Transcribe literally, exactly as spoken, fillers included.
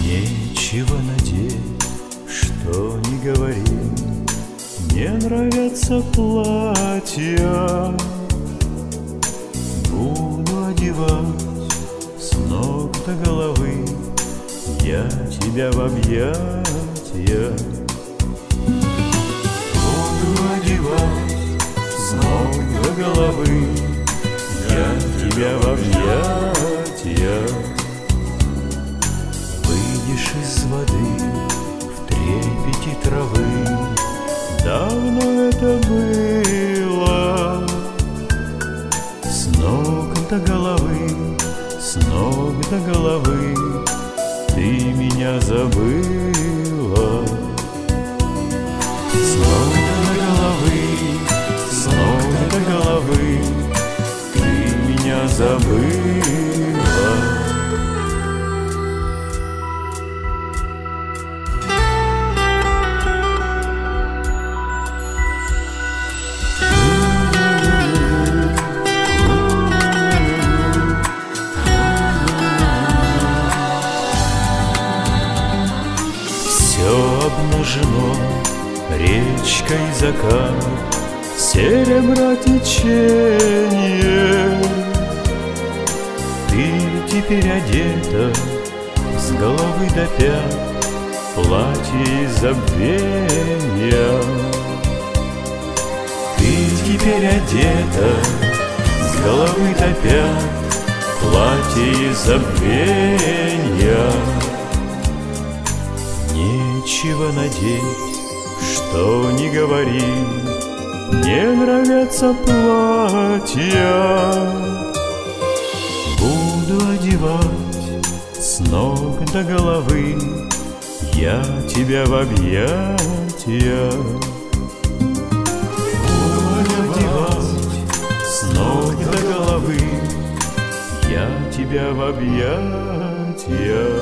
Нечего надеть, что не говори, не нравятся платья. Буду одевать с ног до головы я тебя в объятия. Буду одевать с ног до головы я тебя в объятия. Выйдешь из воды в трепете травы, давно это было. С ног до головы, с ног до головы ты меня забыла. С ног до головы, с ног до головы ты меня забыла. Все обнажено, речка и закат, серебра течение. Ты теперь одета с головы до пят, платье из забвения. Ты теперь одета с головы до пят, платье из забвения. Нечего надеть, что не говори, не нравятся платья. Буду одевать с ног до головы я тебя в объятия. Буду одевать с ног до головы я тебя в объятия.